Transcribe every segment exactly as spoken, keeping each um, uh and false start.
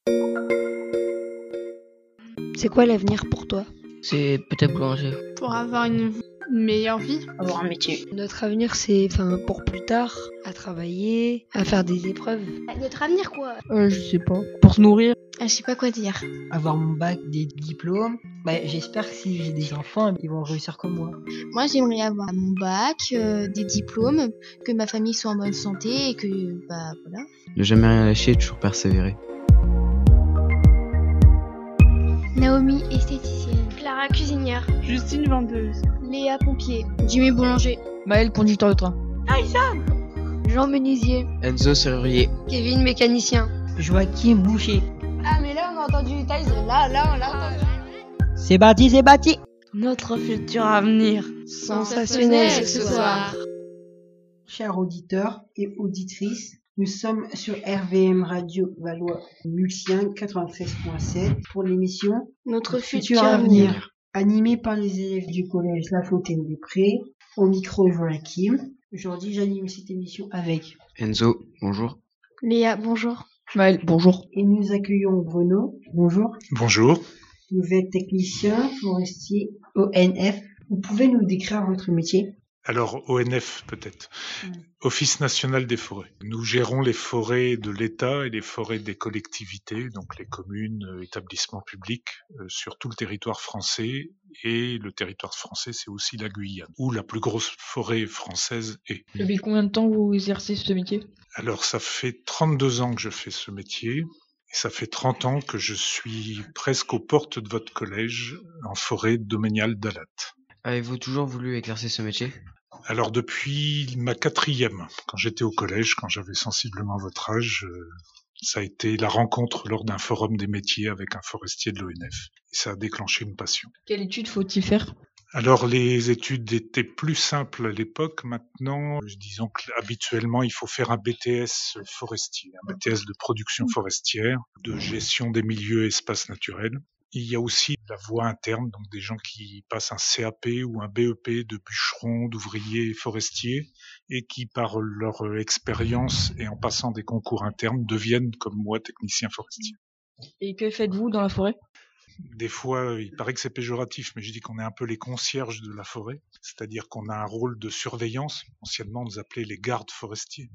C'est quoi l'avenir pour toi? C'est peut-être boulanger. Pour avoir une, une meilleure vie. Avoir un métier. Notre avenir, c'est enfin pour plus tard, à travailler, à faire des épreuves. Notre avenir quoi? Euh, je sais pas. Pour se nourrir. Ah, je sais pas quoi dire. Avoir mon bac, des diplômes. Bah, j'espère que si j'ai des enfants, ils vont réussir comme moi. Moi, j'aimerais avoir mon bac, euh, des diplômes, que ma famille soit en bonne santé et que, bah voilà. Ne jamais rien lâcher, toujours persévérer. Naomi, esthéticienne. Clara, cuisinière. Justine, vendeuse. Léa, pompier. Jimmy, boulanger. Maël, conducteur de train. Jean menuisier. Enzo, serrurier. Kevin, mécanicien. Joachim, boucher. Ah, mais là, on a entendu Thaïs. Là, là, on l'a entendu. C'est bâti, c'est bâti. Notre futur avenir. Sensationnel ce soir. Chers auditeurs et auditrices, nous sommes sur R V M Radio Valois Mulcien quatre-vingt-treize point sept pour l'émission Notre Futur futur Avenir, avenir. animée par les élèves du collège La Fontaine-des-Prés. Au micro, Joachim. Aujourd'hui, j'anime cette émission avec. Enzo, bonjour. Léa, bonjour. Maël, bonjour. Et nous accueillons Bruno. Bonjour. Bonjour. Vous êtes technicien forestier O N F. Vous pouvez nous décrire votre métier? Alors, O N F peut-être. Mm. Office national des forêts. Nous gérons les forêts de l'État et les forêts des collectivités, donc les communes, euh, établissements publics, euh, sur tout le territoire français. Et le territoire français, c'est aussi la Guyane, où la plus grosse forêt française est. Depuis combien de temps vous exercez ce métier? Alors, ça fait trente-deux ans que je fais ce métier. Et ça fait trente ans que je suis presque aux portes de votre collège, en forêt domaniale d'Alat. Avez-vous toujours voulu exercer ce métier? Alors depuis ma quatrième, quand j'étais au collège, quand j'avais sensiblement votre âge, euh, ça a été la rencontre lors d'un forum des métiers avec un forestier de l'O N F. Et ça a déclenché une passion. Quelle étude faut-il faire? Alors les études étaient plus simples à l'époque. Maintenant, disons que habituellement, il faut faire un B T S forestier, un B T S de production forestière, de gestion des milieux et espaces naturels. Il y a aussi la voie interne, donc des gens qui passent un C A P ou un B E P de bûcheron, d'ouvrier forestier, et qui, par leur expérience et en passant des concours internes, deviennent, comme moi, techniciens forestiers. Et que faites-vous dans la forêt? Des fois, il paraît que c'est péjoratif, mais je dis qu'on est un peu les concierges de la forêt, c'est-à-dire qu'on a un rôle de surveillance. Anciennement, on nous appelait les gardes forestiers.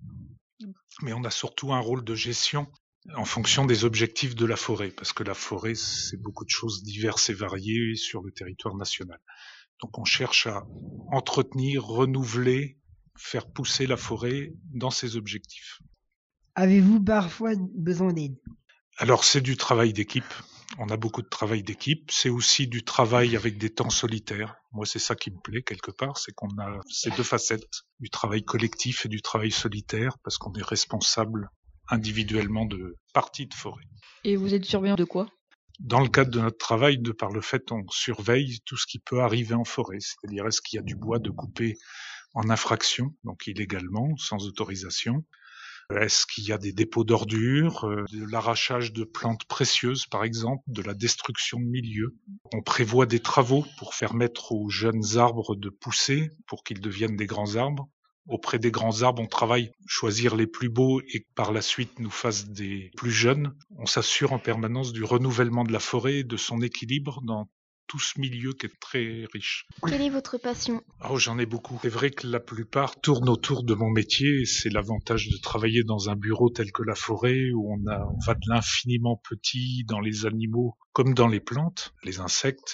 Mais on a surtout un rôle de gestion en fonction des objectifs de la forêt, parce que la forêt, c'est beaucoup de choses diverses et variées sur le territoire national. Donc on cherche à entretenir, renouveler, faire pousser la forêt dans ses objectifs. Avez-vous parfois besoin d'aide? Alors c'est du travail d'équipe. On a beaucoup de travail d'équipe. C'est aussi du travail avec des temps solitaires. Moi, c'est ça qui me plaît quelque part, c'est qu'on a ces deux facettes, du travail collectif et du travail solitaire, parce qu'on est responsable individuellement de parties de forêt. Et vous êtes surveillant de quoi? Dans le cadre de notre travail, de par le fait, on surveille tout ce qui peut arriver en forêt. C'est-à-dire, est-ce qu'il y a du bois de couper en infraction, donc illégalement, sans autorisation? Est-ce qu'il y a des dépôts d'ordures, euh, de l'arrachage de plantes précieuses, par exemple, de la destruction de milieux? On prévoit des travaux pour faire mettre aux jeunes arbres de pousser, pour qu'ils deviennent des grands arbres. Auprès des grands arbres, on travaille choisir les plus beaux et que par la suite nous fassent des plus jeunes. On s'assure en permanence du renouvellement de la forêt et de son équilibre dans tout ce milieu qui est très riche. Quelle est votre passion? Oh, j'en ai beaucoup. C'est vrai que la plupart tournent autour de mon métier et c'est l'avantage de travailler dans un bureau tel que la forêt où on, a, on va de l'infiniment petit dans les animaux comme dans les plantes, les insectes,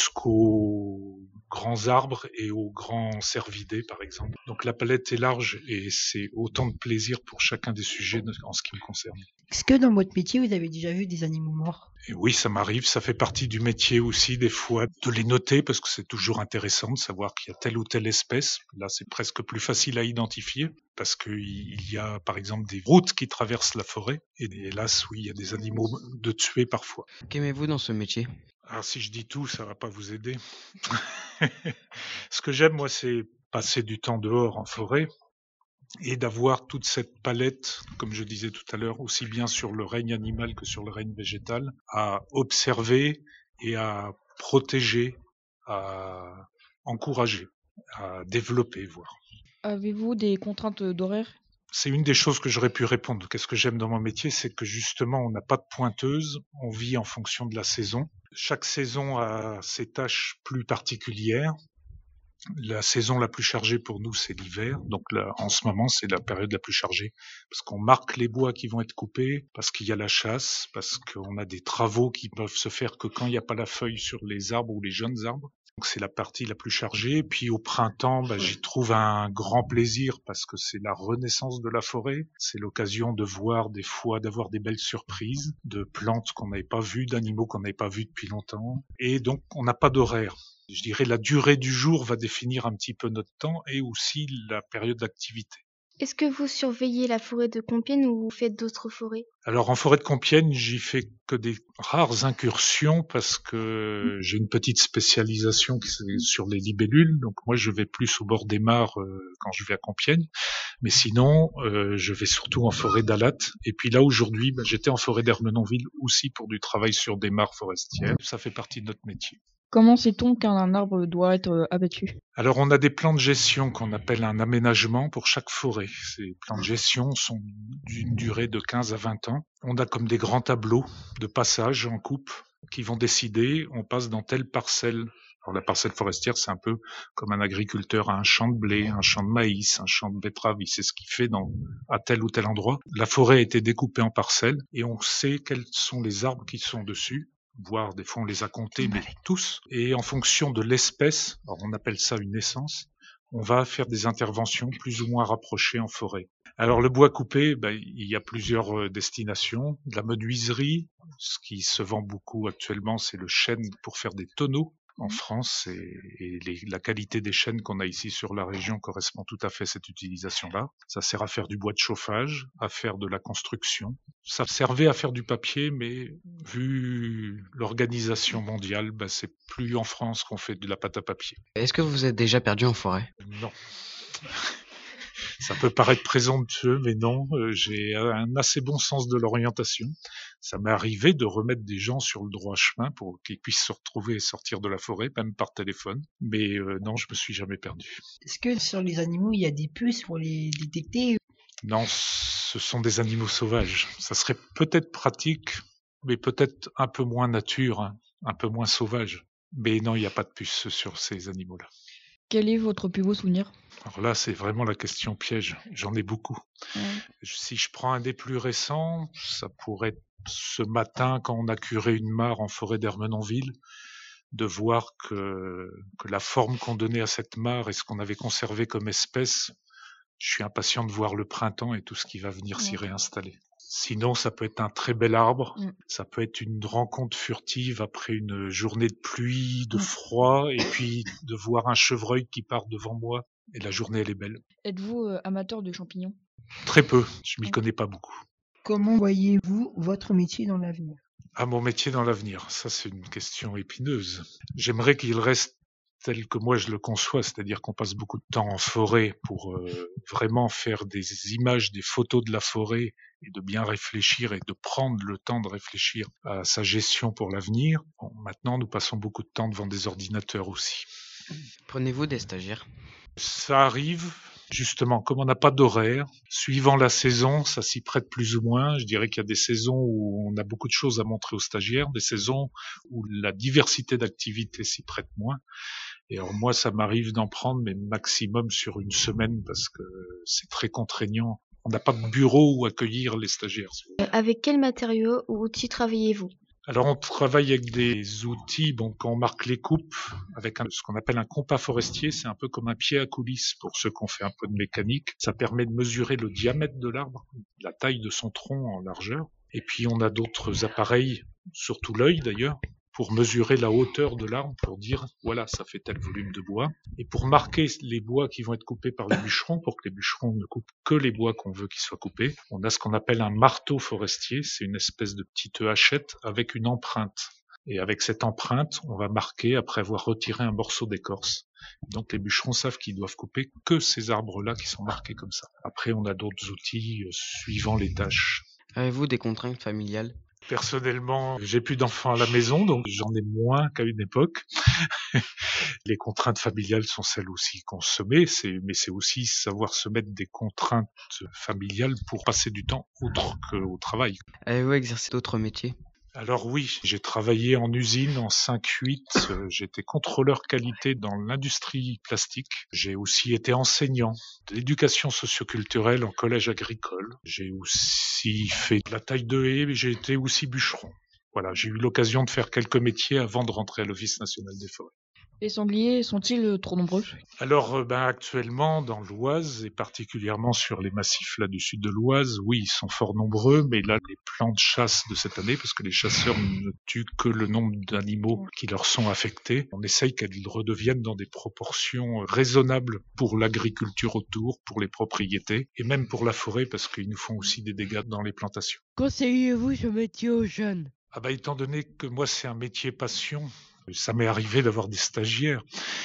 jusqu'aux grands arbres et aux grands cervidés, par exemple. Donc la palette est large et c'est autant de plaisir pour chacun des sujets en ce qui me concerne. Est-ce que dans votre métier, vous avez déjà vu des animaux morts? Et oui, ça m'arrive, ça fait partie du métier aussi des fois de les noter parce que c'est toujours intéressant de savoir qu'il y a telle ou telle espèce. Là, c'est presque plus facile à identifier parce qu'il y a par exemple des routes qui traversent la forêt et hélas, oui, il y a des animaux de tuer parfois. Qu'aimez-vous dans ce métier? Alors si je dis tout, ça va pas vous aider. Ce que j'aime, moi, c'est passer du temps dehors en forêt et d'avoir toute cette palette, comme je disais tout à l'heure, aussi bien sur le règne animal que sur le règne végétal, à observer et à protéger, à encourager, à développer, voire. Avez-vous des contraintes d'horaire? C'est une des choses que j'aurais pu répondre. Qu'est-ce que j'aime dans mon métier, c'est que justement, on n'a pas de pointeuse, on vit en fonction de la saison. Chaque saison a ses tâches plus particulières. La saison la plus chargée pour nous, c'est l'hiver. Donc là, en ce moment, c'est la période la plus chargée parce qu'on marque les bois qui vont être coupés, parce qu'il y a la chasse, parce qu'on a des travaux qui peuvent se faire que quand il n'y a pas la feuille sur les arbres ou les jeunes arbres. Donc c'est la partie la plus chargée. Puis au printemps, bah, j'y trouve un grand plaisir parce que c'est la renaissance de la forêt. C'est l'occasion de voir des fois, d'avoir des belles surprises, de plantes qu'on n'avait pas vues, d'animaux qu'on n'avait pas vus depuis longtemps. Et donc on n'a pas d'horaire. Je dirais la durée du jour va définir un petit peu notre temps et aussi la période d'activité. Est-ce que vous surveillez la forêt de Compiègne ou vous faites d'autres forêts? Alors en forêt de Compiègne, j'y fais que des rares incursions parce que j'ai une petite spécialisation qui est sur les libellules. Donc moi je vais plus au bord des mares euh, quand je vais à Compiègne. Mais sinon, euh, je vais surtout en forêt d'Alatte. Et puis là aujourd'hui, bah, j'étais en forêt d'Ermenonville aussi pour du travail sur des mares forestières. Ça fait partie de notre métier. Comment sait-on qu'un arbre doit être abattu? Alors on a des plans de gestion qu'on appelle un aménagement pour chaque forêt. Ces plans de gestion sont d'une durée de quinze à vingt ans. On a comme des grands tableaux de passage en coupe qui vont décider, on passe dans telle parcelle. Alors la parcelle forestière, c'est un peu comme un agriculteur a un champ de blé, un champ de maïs, un champ de betterave, il sait ce qu'il fait dans, à tel ou tel endroit. La forêt a été découpée en parcelles et on sait quels sont les arbres qui sont dessus. Voire des fois on les a comptés, mais tous. Et en fonction de l'espèce, alors on appelle ça une essence, on va faire des interventions plus ou moins rapprochées en forêt. Alors le bois coupé, ben, il y a plusieurs destinations. De la menuiserie, ce qui se vend beaucoup actuellement, c'est le chêne pour faire des tonneaux. En France, et, et les, la qualité des chênes qu'on a ici sur la région correspond tout à fait à cette utilisation-là. Ça sert à faire du bois de chauffage, à faire de la construction. Ça servait à faire du papier, mais vu l'organisation mondiale, bah, c'est plus en France qu'on fait de la pâte à papier. Est-ce que vous êtes déjà perdu en forêt? Non. Ça peut paraître présomptueux, mais non, euh, j'ai un assez bon sens de l'orientation. Ça m'est arrivé de remettre des gens sur le droit chemin pour qu'ils puissent se retrouver et sortir de la forêt, même par téléphone. Mais euh, non, je me suis jamais perdu. Est-ce que sur les animaux, il y a des puces pour les détecter? Non, ce sont des animaux sauvages. Ça serait peut-être pratique, mais peut-être un peu moins nature, hein, un peu moins sauvage. Mais non, il n'y a pas de puces sur ces animaux-là. Quel est votre plus beau souvenir? Alors là, c'est vraiment la question piège. J'en ai beaucoup. Ouais. Si je prends un des plus récents, ça pourrait être ce matin quand on a curé une mare en forêt d'Ermenonville, de voir que, que la forme qu'on donnait à cette mare et ce qu'on avait conservé comme espèce, je suis impatient de voir le printemps et tout ce qui va venir s'y réinstaller. Sinon, ça peut être un très bel arbre, Mm. ça peut être une rencontre furtive après une journée de pluie, de Mm. froid, et puis de voir un chevreuil qui part devant moi, et la journée, elle est belle. Êtes-vous euh, amateur de champignons? Très peu, je m'y Mm. connais pas beaucoup. Comment voyez-vous votre métier dans l'avenir? À mon métier dans l'avenir, ça c'est une question épineuse. J'aimerais qu'il reste tel que moi je le conçois, c'est-à-dire qu'on passe beaucoup de temps en forêt pour euh, vraiment faire des images, des photos de la forêt et de bien réfléchir et de prendre le temps de réfléchir à sa gestion pour l'avenir. Bon, maintenant, nous passons beaucoup de temps devant des ordinateurs aussi. Prenez-vous des stagiaires? Ça arrive, justement, comme on n'a pas d'horaire, suivant la saison, ça s'y prête plus ou moins. Je dirais qu'il y a des saisons où on a beaucoup de choses à montrer aux stagiaires, des saisons où la diversité d'activités s'y prête moins. Et alors moi, ça m'arrive d'en prendre, mais maximum sur une semaine, parce que c'est très contraignant. On n'a pas de bureau où accueillir les stagiaires. Euh, avec quels matériaux ou outils travaillez-vous? Alors on travaille avec des outils, bon, quand on marque les coupes, avec un, ce qu'on appelle un compas forestier, c'est un peu comme un pied à coulisse pour ceux qui ont fait un peu de mécanique. Ça permet de mesurer le diamètre de l'arbre, la taille de son tronc en largeur. Et puis on a d'autres appareils, surtout l'œil d'ailleurs, pour mesurer la hauteur de l'arbre, pour dire, voilà, ça fait tel volume de bois. Et pour marquer les bois qui vont être coupés par les bûcherons, pour que les bûcherons ne coupent que les bois qu'on veut qu'ils soient coupés, on a ce qu'on appelle un marteau forestier. C'est une espèce de petite hachette avec une empreinte. Et avec cette empreinte, on va marquer après avoir retiré un morceau d'écorce. Donc les bûcherons savent qu'ils doivent couper que ces arbres-là qui sont marqués comme ça. Après, on a d'autres outils euh, suivant les tâches. Avez-vous des contraintes familiales? Personnellement, j'ai plus d'enfants à la maison, donc j'en ai moins qu'à une époque. Les contraintes familiales sont celles aussi qu'on se met, c'est, mais c'est aussi savoir se mettre des contraintes familiales pour passer du temps autre qu'au travail. Avez-vous exercé d'autres métiers? Alors oui, j'ai travaillé en usine en cinq huit, euh, j'étais contrôleur qualité dans l'industrie plastique. J'ai aussi été enseignant d'éducation socioculturelle en collège agricole. J'ai aussi fait de la taille de haie, mais j'ai été aussi bûcheron. Voilà, j'ai eu l'occasion de faire quelques métiers avant de rentrer à l'Office national des forêts. Les sangliers sont-ils trop nombreux? Alors, euh, ben, actuellement, dans l'Oise, et particulièrement sur les massifs là du sud de l'Oise, oui, ils sont fort nombreux, mais là, les plans de chasse de cette année, parce que les chasseurs ne tuent que le nombre d'animaux qui leur sont affectés, on essaye qu'elles redeviennent dans des proportions raisonnables pour l'agriculture autour, pour les propriétés, et même pour la forêt, parce qu'ils nous font aussi des dégâts dans les plantations. Conseillez-vous ce métier aux jeunes? Ah bah, étant donné que moi, c'est un métier passion, ça m'est arrivé d'avoir des stagiaires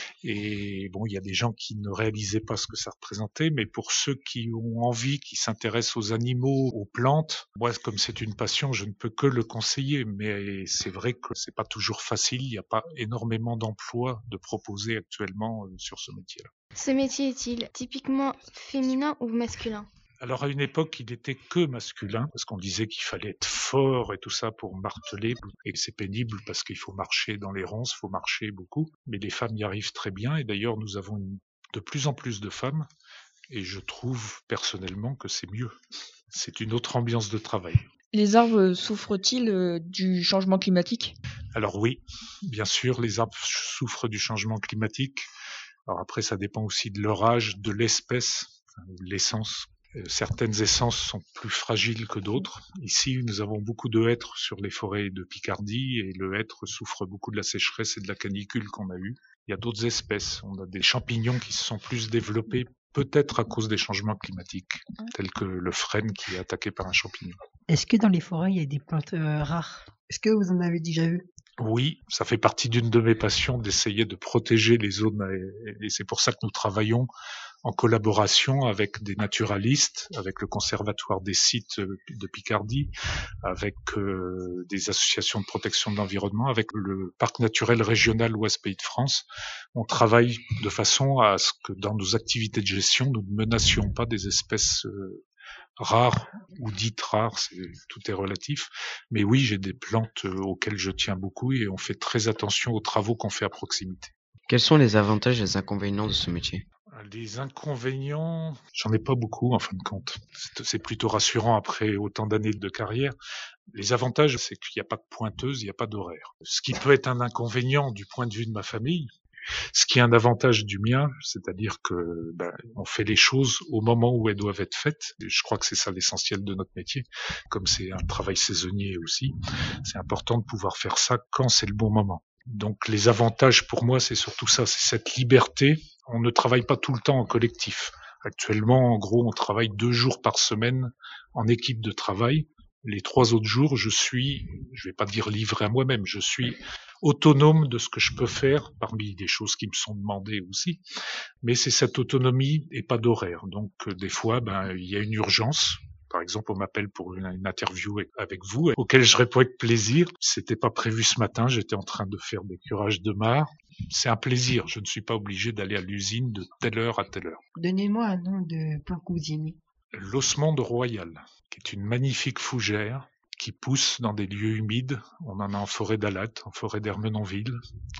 et bon, il y a des gens qui ne réalisaient pas ce que ça représentait, mais pour ceux qui ont envie, qui s'intéressent aux animaux, aux plantes, moi, comme c'est une passion, je ne peux que le conseiller, mais c'est vrai que c'est pas toujours facile, il n'y a pas énormément d'emplois de proposer actuellement sur ce métier-là. Ce métier est-il typiquement féminin ou masculin? Alors à une époque, il n'était que masculin, parce qu'on disait qu'il fallait être fort et tout ça pour marteler, et c'est pénible parce qu'il faut marcher dans les ronces, il faut marcher beaucoup, mais les femmes y arrivent très bien, et d'ailleurs nous avons une, de plus en plus de femmes, et je trouve personnellement que c'est mieux. C'est une autre ambiance de travail. Les arbres souffrent-ils du changement climatique? Alors oui, bien sûr, les arbres souffrent du changement climatique. Alors après, ça dépend aussi de leur âge, de l'espèce, enfin, de l'essence. Certaines essences sont plus fragiles que d'autres. Ici, nous avons beaucoup de hêtres sur les forêts de Picardie et le hêtre souffre beaucoup de la sécheresse et de la canicule qu'on a eue. Il y a d'autres espèces. On a des champignons qui se sont plus développés, peut-être à cause des changements climatiques, tels que le frêne qui est attaqué par un champignon. Est-ce que dans les forêts, il y a des plantes euh, rares? Est-ce que vous en avez déjà vu? Oui, ça fait partie d'une de mes passions d'essayer de protéger les zones et c'est pour ça que nous travaillons en collaboration avec des naturalistes, avec le Conservatoire des sites de Picardie, avec euh, des associations de protection de l'environnement, avec le Parc naturel régional Ouest Pays de France. On travaille de façon à ce que dans nos activités de gestion, nous ne menacions pas des espèces euh, rares ou dites rares, c'est, tout est relatif. Mais oui, j'ai des plantes auxquelles je tiens beaucoup et on fait très attention aux travaux qu'on fait à proximité. Quels sont les avantages et les inconvénients de ce métier? Les inconvénients, j'en ai pas beaucoup en fin de compte. C'est, c'est plutôt rassurant après autant d'années de carrière. Les avantages, c'est qu'il n'y a pas de pointeuse, il n'y a pas d'horaire. Ce qui peut être un inconvénient du point de vue de ma famille, ce qui est un avantage du mien, c'est-à-dire que ben, on fait les choses au moment où elles doivent être faites. Et je crois que c'est ça l'essentiel de notre métier. Comme c'est un travail saisonnier aussi, c'est important de pouvoir faire ça quand c'est le bon moment. Donc les avantages pour moi, c'est surtout ça, c'est cette liberté. On ne travaille pas tout le temps en collectif. Actuellement, en gros, on travaille deux jours par semaine en équipe de travail. Les trois autres jours, je suis, je vais pas dire livré à moi-même, je suis autonome de ce que je peux faire, parmi des choses qui me sont demandées aussi. Mais c'est cette autonomie et pas d'horaire. Donc euh, des fois, ben il y a une urgence. Par exemple, on m'appelle pour une, une interview avec vous, auquel je réponds avec plaisir. C'était pas prévu ce matin, j'étais en train de faire des curages de mares. C'est un plaisir, je ne suis pas obligé d'aller à l'usine de telle heure à telle heure. Donnez-moi un nom de plante cousinier. L'osmande royale, qui est une magnifique fougère qui pousse dans des lieux humides. On en a en forêt d'Alatte, en forêt d'Ermenonville.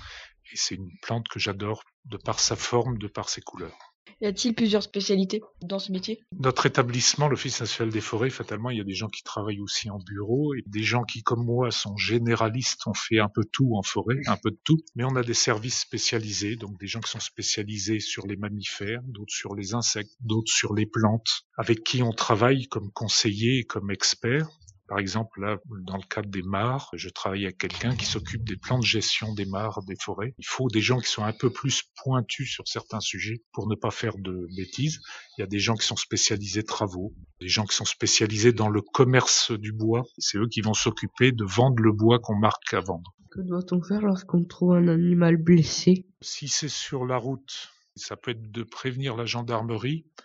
Et c'est une plante que j'adore de par sa forme, de par ses couleurs. Y a-t-il plusieurs spécialités dans ce métier? Notre établissement, l'Office national des forêts, fatalement, il y a des gens qui travaillent aussi en bureau et des gens qui, comme moi, sont généralistes. On fait un peu tout en forêt, un peu de tout. Mais on a des services spécialisés, donc des gens qui sont spécialisés sur les mammifères, d'autres sur les insectes, d'autres sur les plantes, avec qui on travaille comme conseillers et comme experts. Par exemple, là, dans le cadre des mares, je travaille avec quelqu'un qui s'occupe des plans de gestion des mares, des forêts. Il faut des gens qui sont un peu plus pointus sur certains sujets pour ne pas faire de bêtises. Il y a des gens qui sont spécialisés travaux, des gens qui sont spécialisés dans le commerce du bois. C'est eux qui vont s'occuper de vendre le bois qu'on marque à vendre. Que doit-on faire lorsqu'on trouve un animal blessé? Si c'est sur la route, ça peut être de prévenir la gendarmerie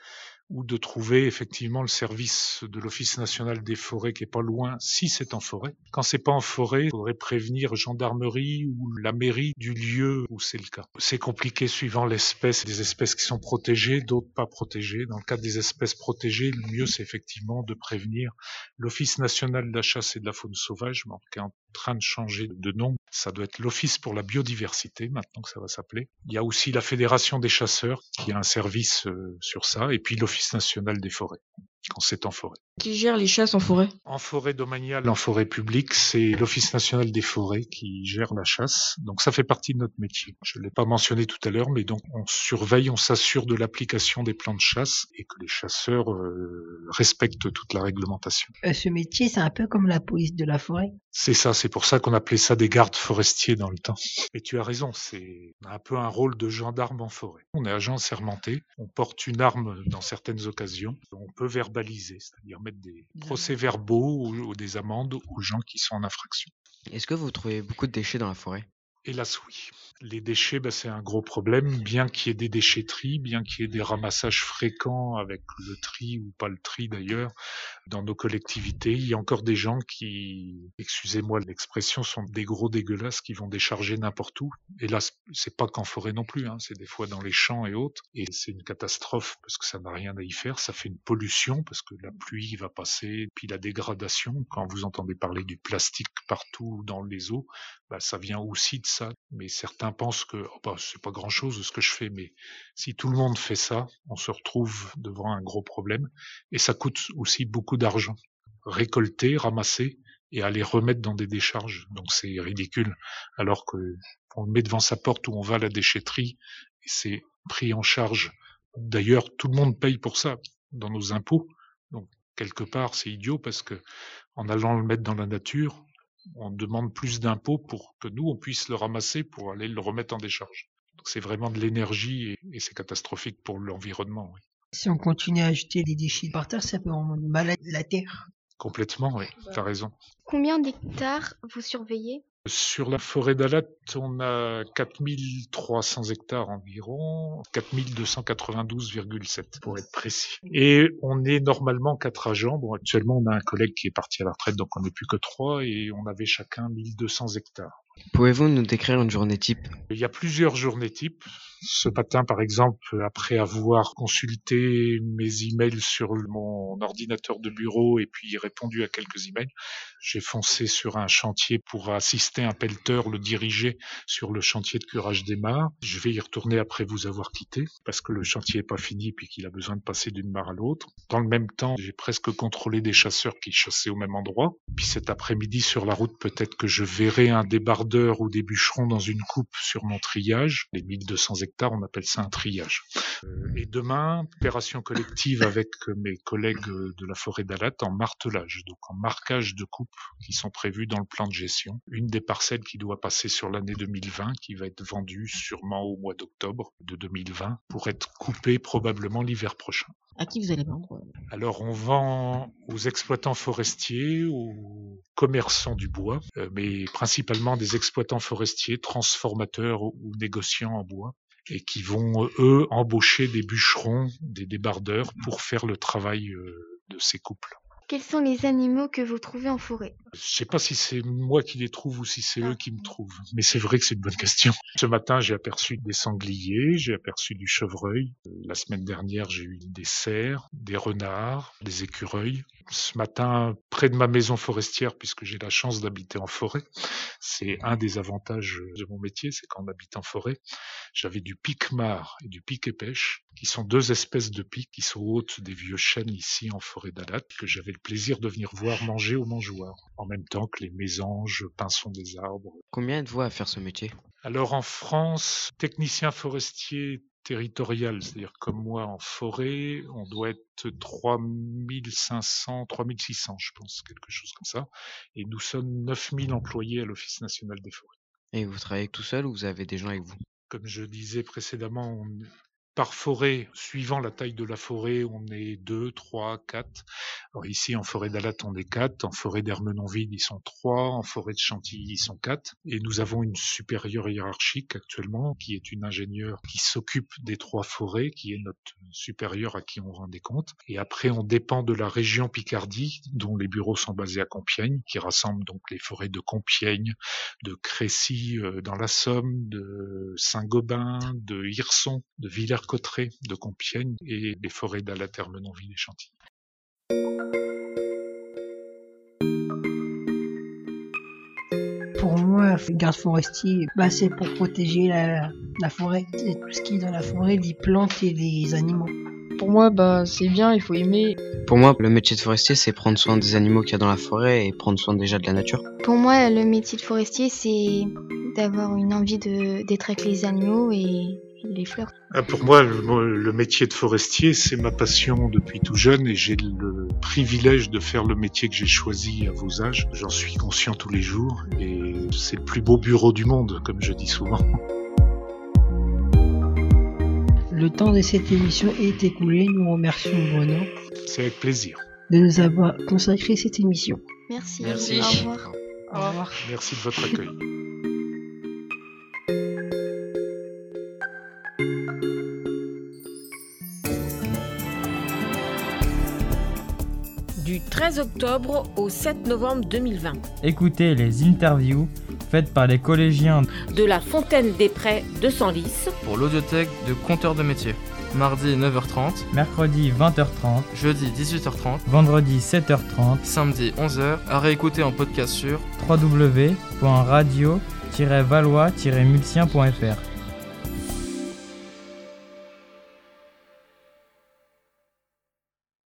ou de trouver effectivement le service de l'Office national des forêts qui est pas loin, si c'est en forêt. Quand c'est pas en forêt, il faudrait prévenir gendarmerie ou la mairie du lieu où c'est le cas. C'est compliqué suivant l'espèce. Des espèces qui sont protégées, d'autres pas protégées. Dans le cas des espèces protégées, le mieux c'est effectivement de prévenir l'Office national de la chasse et de la faune sauvage, mais qui est en train de changer de nom. Ça doit être l'Office pour la biodiversité, maintenant que ça va s'appeler. Il y a aussi la Fédération des chasseurs qui a un service euh, sur ça, et puis l'Office national des forêts, quand c'est en forêt. Qui gère les chasses en forêt? En forêt domaniale, en forêt publique, c'est l'Office national des forêts qui gère la chasse. Donc ça fait partie de notre métier. Je ne l'ai pas mentionné tout à l'heure, mais donc on surveille, on s'assure de l'application des plans de chasse et que les chasseurs euh, respectent toute la réglementation. Euh, ce métier, c'est un peu comme la police de la forêt. C'est ça, c'est pour ça qu'on appelait ça des gardes forestiers dans le temps. Et tu as raison, c'est un peu un rôle de gendarme en forêt. On est agent assermenté, on porte une arme dans certaines occasions, on peut verbaliser, c'est-à-dire mettre des procès-verbaux ou, ou des amendes aux gens qui sont en infraction. Est-ce que vous trouvez beaucoup de déchets dans la forêt? Hélas, oui. Les déchets, bah, c'est un gros problème, bien qu'il y ait des déchetteries, bien qu'il y ait des ramassages fréquents avec le tri ou pas le tri d'ailleurs, dans nos collectivités. Il y a encore des gens qui, excusez-moi l'expression, sont des gros dégueulasses qui vont décharger n'importe où. Et là, c'est pas qu'en forêt non plus, hein, c'est des fois dans les champs et autres. Et c'est une catastrophe parce que ça n'a rien à y faire. Ça fait une pollution parce que la pluie va passer, puis la dégradation. Quand vous entendez parler du plastique partout dans les eaux, bah, ça vient aussi de ça. Mais certains pensent que oh bah, c'est pas grand-chose ce que je fais, mais si tout le monde fait ça, on se retrouve devant un gros problème et ça coûte aussi beaucoup d'argent. Récolter, ramasser et aller remettre dans des décharges, donc c'est ridicule. Alors que on le met devant sa porte où on va à la déchetterie et c'est pris en charge. D'ailleurs, tout le monde paye pour ça dans nos impôts. Donc quelque part, c'est idiot parce que en allant le mettre dans la nature, on demande plus d'impôts pour que nous, on puisse le ramasser pour aller le remettre en décharge. Donc c'est vraiment de l'énergie et, et c'est catastrophique pour l'environnement. Oui. Si on continue à jeter les déchets par terre, ça peut rendre malade la terre. Complètement, oui, tu as raison. Combien d'hectares vous surveillez? Sur la forêt d'Alat, on a quatre mille trois cents hectares environ, quatre mille deux cent quatre-vingt-douze virgule sept pour être précis. Et on est normalement quatre agents. Bon, actuellement, on a un collègue qui est parti à la retraite, donc on n'est plus que trois et on avait chacun mille deux cents hectares. Pouvez-vous nous décrire une journée type? Il y a plusieurs journées types. Ce matin, par exemple, après avoir consulté mes emails sur mon ordinateur de bureau et puis répondu à quelques emails, j'ai foncé sur un chantier pour assister un pelleteur, le diriger sur le chantier de curage des mares. Je vais y retourner après vous avoir quitté parce que le chantier n'est pas fini puis qu'il a besoin de passer d'une mare à l'autre. Dans le même temps, j'ai presque contrôlé des chasseurs qui chassaient au même endroit. Puis cet après-midi, sur la route, peut-être que je verrai un débardeur ou des bûcherons dans une coupe sur mon triage. Les mille deux cents hectares, on appelle ça un triage. Euh, et demain, opération collective avec mes collègues de la forêt d'Alat en martelage, donc en marquage de coupes qui sont prévus dans le plan de gestion. Une des parcelles qui doit passer sur l'année deux mille vingt, qui va être vendue sûrement au mois d'octobre de deux mille vingt, pour être coupée probablement l'hiver prochain. À qui vous allez vendre? Alors on vend aux exploitants forestiers, aux commerçants du bois, euh, mais principalement des exploitants forestiers, transformateurs ou négociants en bois, et qui vont, eux, embaucher des bûcherons, des débardeurs pour faire le travail euh, de ces couples. Quels sont les animaux que vous trouvez en forêt? Je sais pas si c'est moi qui les trouve ou si c'est eux qui me trouvent, mais c'est vrai que c'est une bonne question. Ce matin, j'ai aperçu des sangliers, j'ai aperçu du chevreuil. La semaine dernière, j'ai eu des cerfs, des renards, des écureuils. Ce matin, près de ma maison forestière, puisque j'ai la chance d'habiter en forêt, c'est un des avantages de mon métier, c'est qu'en habitant en forêt, j'avais du pique-mare et du pique-et-pêche, qui sont deux espèces de pics qui sont hôtes des vieux chênes ici en forêt d'Alat, que j'avais le plaisir de venir voir manger aux mangeoires, en même temps que les mésanges, pinsons des arbres. Combien êtes-vous à faire ce métier? Alors en France, technicien forestier territorial, c'est-à-dire comme moi en forêt, on doit être trois mille cinq cents, trois mille six cents, je pense, quelque chose comme ça. Et nous sommes neuf mille employés à l'Office national des forêts. Et vous travaillez tout seul ou vous avez des gens avec vous? Comme je disais précédemment, on Par forêt, suivant la taille de la forêt, on est deux, trois, quatre. Alors ici, en forêt d'Alatte, on est quatre. En forêt d'Ermenonville, ils sont trois. En forêt de Chantilly, ils sont quatre. Et nous avons une supérieure hiérarchique actuellement, qui est une ingénieure qui s'occupe des trois forêts, qui est notre supérieure à qui on rend des comptes. Et après, on dépend de la région Picardie, dont les bureaux sont basés à Compiègne, qui rassemble donc les forêts de Compiègne, de Crécy euh, dans la Somme, de Saint-Gobain, de Hirson, de Villers-Cotterêts, de Compiègne et les forêts d'Alatte, Ermenonville et Chantilly. Pour moi, garde forestier, bah, c'est pour protéger la, la forêt. C'est tout ce qui est dans la forêt, les plantes et les animaux. Pour moi, bah, c'est bien, il faut aimer. Pour moi, le métier de forestier, c'est prendre soin des animaux qu'il y a dans la forêt et prendre soin déjà de la nature. Pour moi, le métier de forestier, c'est d'avoir une envie de, d'être avec les animaux et les fleurs. Ah, pour moi, le, le métier de forestier, c'est ma passion depuis tout jeune et j'ai le privilège de faire le métier que j'ai choisi à vos âges. J'en suis conscient tous les jours et c'est le plus beau bureau du monde, comme je dis souvent. Le temps de cette émission est écoulé. Nous remercions Bruno. C'est avec plaisir. De nous avoir consacré cette émission. Merci. Merci. Au revoir. Au revoir. Merci de votre accueil. Du treize octobre au sept novembre deux mille vingt. Écoutez les interviews faites par les collégiens de la Fontaine des Prés de Senlis pour l'audiothèque de Compteurs de métier. Mardi neuf heures trente, mercredi vingt heures trente, jeudi dix-huit heures trente, vendredi sept heures trente, samedi onze heures, à réécouter en podcast sur w w w point radio tiret valois tiret mulsien point f r.